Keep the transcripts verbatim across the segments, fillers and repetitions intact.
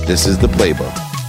This is The Playbook.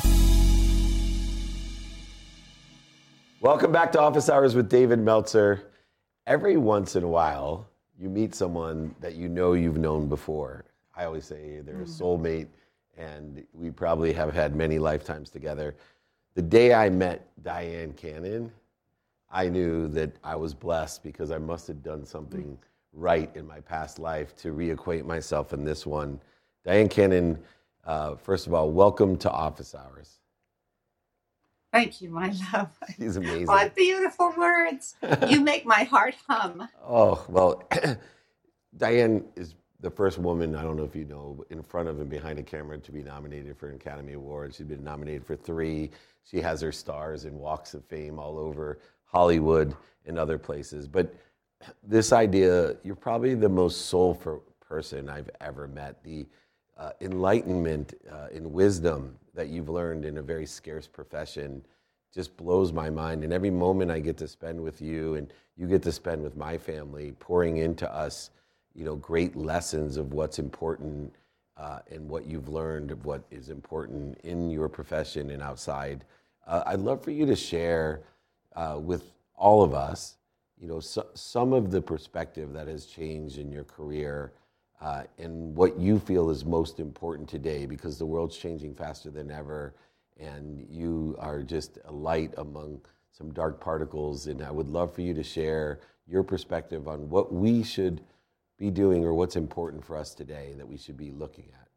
Welcome back to Office Hours with David Meltzer. Every once in a while, you meet someone that you know you've known before. I always say they're a soulmate, and we probably have had many lifetimes together. The day I met Dyan Cannon, I knew that I was blessed because I must have done something right in my past life to reacquaint myself in this one. Dyan Cannon, uh, first of all, welcome to Office Hours. Thank you, my love. She's amazing. What beautiful words. You make my heart hum. Oh, well, Dyan is the first woman, I don't know if you know, in front of and behind a camera to be nominated for an Academy Award. She's been nominated for three. She has her stars in Walks of Fame all over Hollywood and other places. But this idea, you're probably the most soulful person I've ever met. The uh, enlightenment uh, and wisdom that you've learned in a very scarce profession just blows my mind. And every moment I get to spend with you and you get to spend with my family, pouring into us, you know, great lessons of what's important uh, and what you've learned of what is important in your profession and outside. Uh, I'd love for you to share uh, with all of us, you know, so, some of the perspective that has changed in your career uh, and what you feel is most important today, because the world's changing faster than ever, and you are just a light among some dark particles. And I would love for you to share your perspective on what we should be doing or what's important for us today that we should be looking at.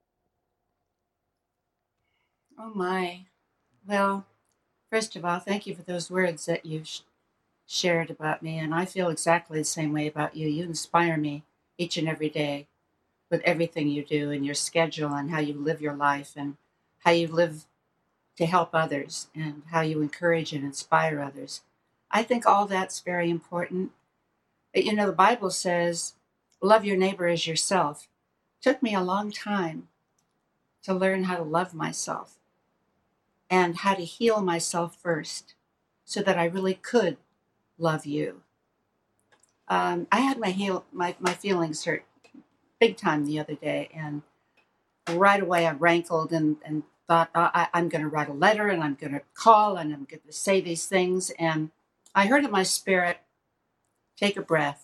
Oh, my. Well, first of all, thank you for those words that you've sh- shared about me. And I feel exactly the same way about you. You inspire me each and every day with everything you do and your schedule and how you live your life and how you live to help others and how you encourage and inspire others. I think all that's very important. But, you know, the Bible says, love your neighbor as yourself. It took me a long time to learn how to love myself and how to heal myself first so that I really could love you. Um, I had my, heal, my my feelings hurt big time the other day, and right away I rankled and, and thought, I, I'm going to write a letter and I'm going to call and I'm going to say these things. And I heard in my spirit, take a breath.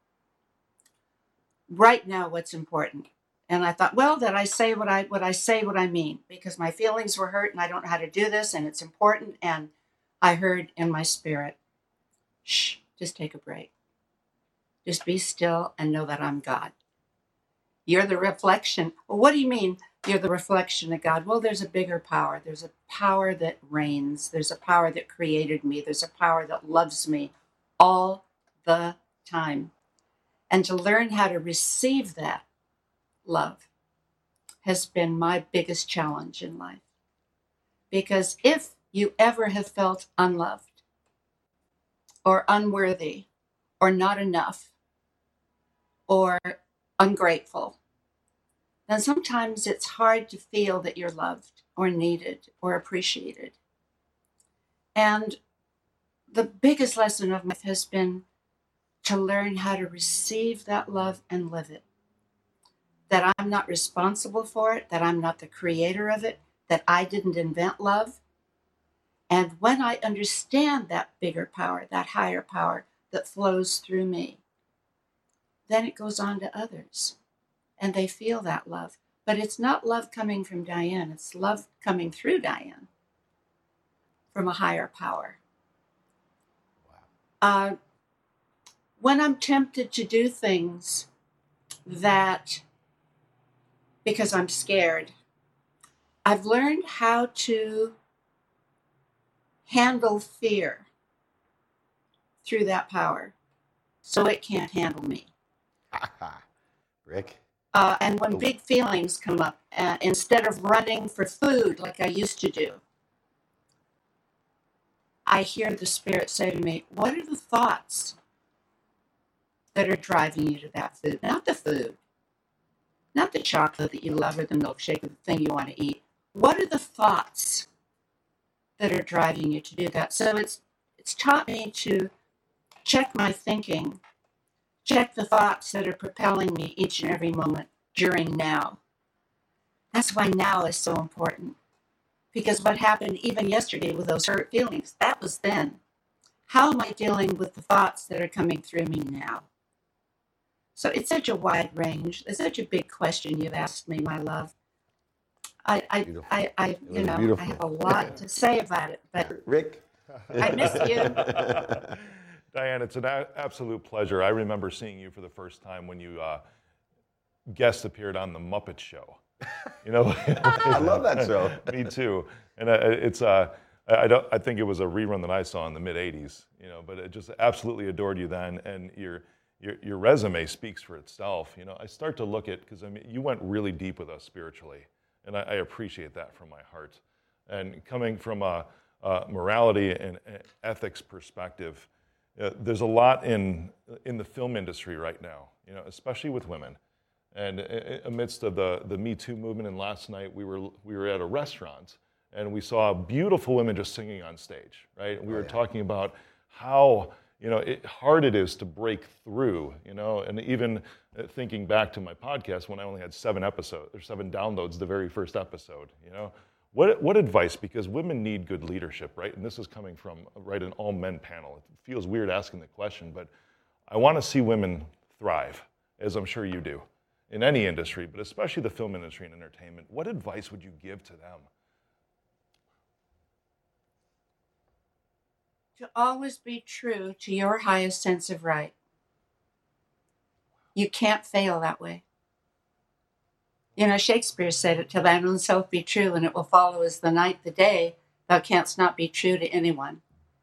Right now, what's important. And I thought, well, that I say what I what I say what I mean, because my feelings were hurt and I don't know how to do this and it's important. And I heard in my spirit, shh, just take a break. Just be still and know that I'm God. You're the reflection. Well, what do you mean you're the reflection of God? Well, there's a bigger power. There's a power that reigns. There's a power that created me. There's a power that loves me all the time. And to learn how to receive that love has been my biggest challenge in life. Because if you ever have felt unloved or unworthy or not enough or ungrateful, then sometimes it's hard to feel that you're loved or needed or appreciated. And the biggest lesson of my life has been to learn how to receive that love and live it. That I'm not responsible for it, that I'm not the creator of it, that I didn't invent love. And when I understand that bigger power, that higher power that flows through me, then it goes on to others and they feel that love. But it's not love coming from Dyan, it's love coming through Dyan from a higher power. Wow. Uh, when I'm tempted to do things that, because I'm scared, I've learned how to handle fear through that power so it can't handle me. Rick? Uh, and when big feelings come up, uh, instead of running for food like I used to do, I hear the Spirit say to me, what are the thoughts that are driving you to that food? Not the food, not the chocolate that you love or the milkshake or the thing you want to eat. What are the thoughts that are driving you to do that? So it's it's taught me to check my thinking, check the thoughts that are propelling me each and every moment during now. That's why now is so important. Because what happened even yesterday with those hurt feelings, that was then. How am I dealing with the thoughts that are coming through me now? So it's such a wide range. It's such a big question you've asked me, my love. I, I, Beautiful. I, I It you was know, I beautiful. have a lot to say about it, but Rick? I miss you. Diane, it's an a- absolute pleasure. I remember seeing you for the first time when you uh, guest appeared on The Muppet Show. You know, I love that show. Me too. And uh, it's uh, I don't I think it was a rerun that I saw in the mid eighties. You know, but it just absolutely adored you then, and your your your resume speaks for itself. You know, I start to look at because I mean you went really deep with us spiritually, and I, I appreciate that from my heart. And coming from a, a morality and ethics perspective, uh, there's a lot in in the film industry right now. You know, especially with women. And amidst of the, the Me Too movement, and last night we were we were at a restaurant and we saw beautiful women just singing on stage, right? And we Oh, were yeah. talking about how you know it, hard it is to break through, you know, and even thinking back to my podcast when I only had seven episodes or seven downloads the very first episode, you know, what what advice? Because women need good leadership, right? And this is coming from right an all men panel. It feels weird asking the question, but I want to see women thrive, as I'm sure you do. In any industry, but especially the film industry and entertainment, what advice would you give to them? To always be true to your highest sense of right. You can't fail that way. You know, Shakespeare said it, till thine own self be true, and it will follow as the night the day, thou canst not be true to anyone.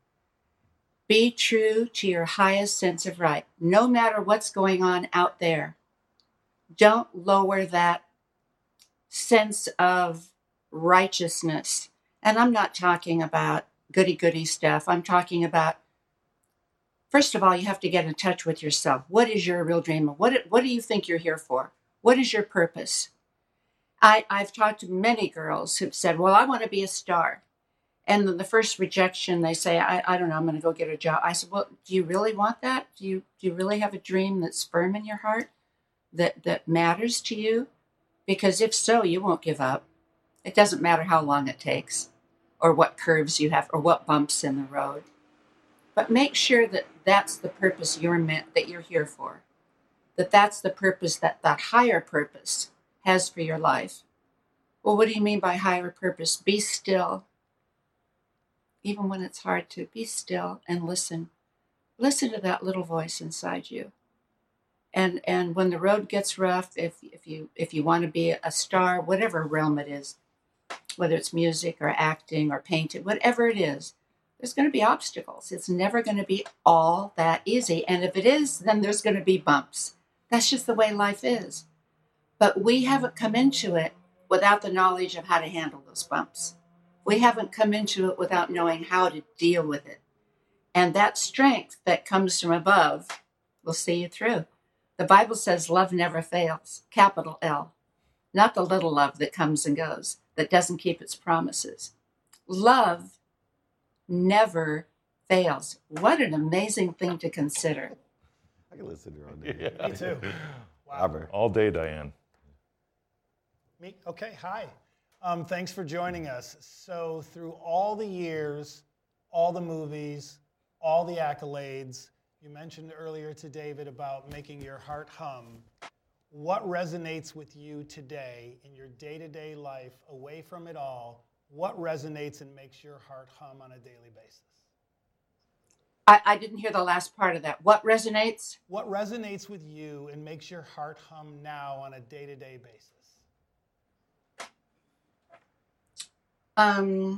Be true to your highest sense of right, no matter what's going on out there. Don't lower that sense of righteousness. And I'm not talking about goody-goody stuff. I'm talking about, first of all, you have to get in touch with yourself. What is your real dream? What, what do you think you're here for? What is your purpose? I, I've talked to many girls who've said, well, I want to be a star. And then the first rejection, they say, I, I don't know, I'm going to go get a job. I said, well, do you really want that? Do you, do you really have a dream that's firm in your heart? That, that matters to you? Because if so, you won't give up. It doesn't matter how long it takes or what curves you have or what bumps in the road. But make sure that that's the purpose you're meant, that you're here for. That that's the purpose, that that higher purpose has for your life. Well, what do you mean by higher purpose? Be still. Even when it's hard to, be still and listen. Listen to that little voice inside you. And and when the road gets rough, if if you if you want to be a star, whatever realm it is, whether it's music or acting or painting, whatever it is, there's going to be obstacles. It's never going to be all that easy. And if it is, then there's going to be bumps. That's just the way life is. But we haven't come into it without the knowledge of how to handle those bumps. We haven't come into it without knowing how to deal with it. And that strength that comes from above will see you through. The Bible says love never fails, capital L. Not the little love that comes and goes, that doesn't keep its promises. Love never fails. What an amazing thing to consider. I can listen to her all day. Yeah. Me too. Wow. Robert. All day, Diane. Me? Okay, hi. Um, thanks for joining us. So through all the years, all the movies, all the accolades, you mentioned earlier to David about making your heart hum. What resonates with you today in your day-to-day life, away from it all? What resonates and makes your heart hum on a daily basis? I, I didn't hear the last part of that. What resonates? What resonates with you and makes your heart hum now on a day-to-day basis? Um,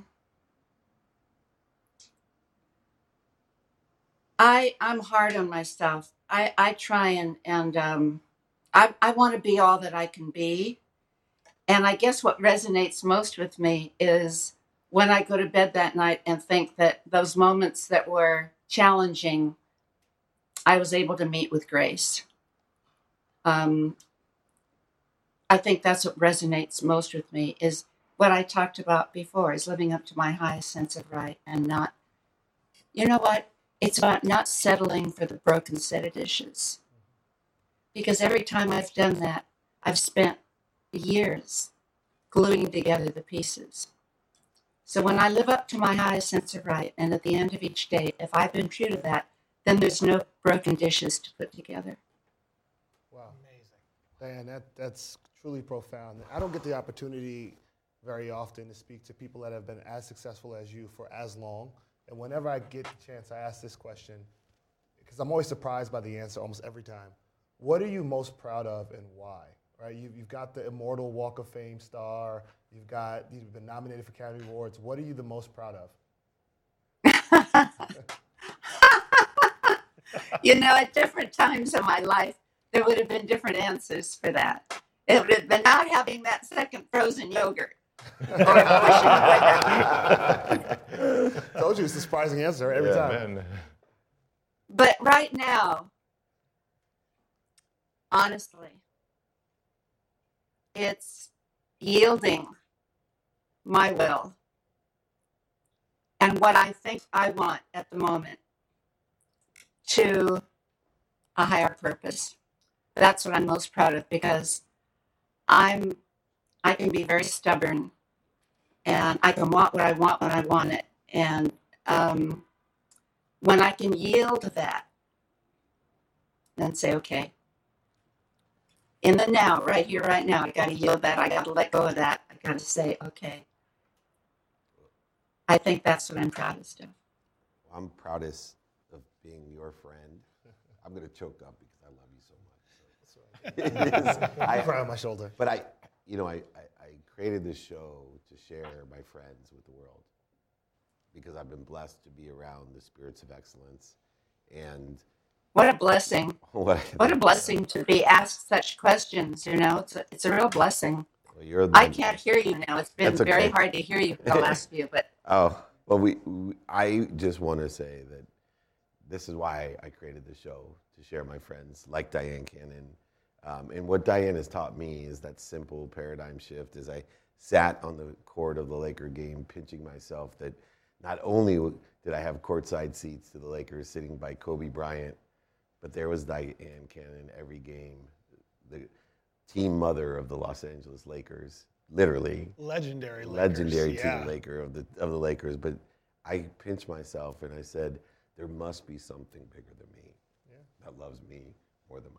I I'm hard on myself. I, I try and and um, I I want to be all that I can be, and I guess what resonates most with me is when I go to bed that night and think that those moments that were challenging, I was able to meet with grace. Um, I think that's what resonates most with me is what I talked about before, is living up to my highest sense of right and not, you know what? It's about not settling for the broken set of dishes. Because every time I've done that, I've spent years gluing together the pieces. So when I live up to my highest sense of right, and at the end of each day, if I've been true to that, then there's no broken dishes to put together. Wow. Amazing. Diane, that, that's truly profound. I don't get the opportunity very often to speak to people that have been as successful as you for as long. And whenever I get the chance, I ask this question, because I'm always surprised by the answer almost every time. What are you most proud of and why? Right? You've, you've got the Immortal Walk of Fame star. You've got, you've been nominated for Academy Awards. What are you the most proud of? You know, at different times in my life, there would have been different answers for that. It would have been not having that second frozen yogurt. Or pushing away that. Told you it's a surprising answer every Yeah, time. man. But right now, honestly, it's yielding my will and what I think I want at the moment to a higher purpose. That's what I'm most proud of, because I'm I can be very stubborn, and I can want what I want when I want it. And um, when I can yield to that, then say, okay, in the now, right here, right now, I got to yield that. I got to let go of that. I got to say, okay. I think that's what I'm proudest of. I'm proudest of being your friend. I'm going to choke up because I love you so much. So. It is- I I, cry on my shoulder. but I, you know, I, I, I created this show to share my friends with the world because I've been blessed to be around the spirits of excellence. And What a blessing. what, What a blessing to be asked such questions, you know. It's a, it's a real blessing. well, you're the, I can't hear you now. It's been That's okay. very hard to hear you for the last few, but Oh, well, we, we I just want to say that this is why I created the show, to share my friends like Diane Cannon. Um, and what Diane has taught me is that simple paradigm shift. As I sat on the court of the Laker game, pinching myself that not only did I have courtside seats to the Lakers sitting by Kobe Bryant, but there was Diane Cannon every game, the team mother of the Los Angeles Lakers, literally. Legendary Lakers. Legendary yeah. team Laker of the of the Lakers. But I pinched myself and I said, there must be something bigger than me Yeah. that loves me more than my.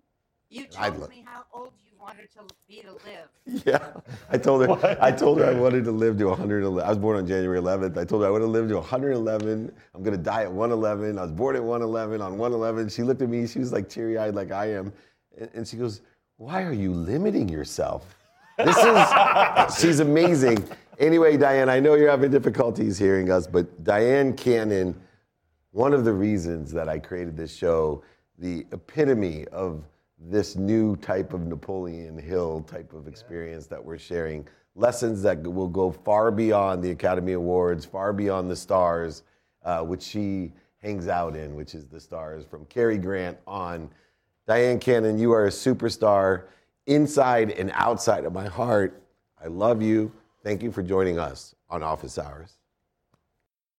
you I'd told look- me how old you wanted to be to live. Yeah, I told her. I told her I wanted to live to one hundred eleven. I was born on January eleventh. I told her I want to live to one hundred eleven. I'm gonna die at one eleven. I was born at one eleven. On one eleven, she looked at me. She was like teary-eyed, like I am, and, and she goes, "Why are you limiting yourself?" This is. She's amazing. Anyway, Diane, I know you're having difficulties hearing us, but Diane Cannon, one of the reasons that I created this show, the epitome of this new type of Napoleon Hill type of experience that we're sharing, lessons that will go far beyond the Academy Awards, far beyond the stars, uh, which she hangs out in, which is the stars from Cary Grant on. Diane Cannon, you are a superstar inside and outside of my heart. I love you. Thank you for joining us on Office Hours.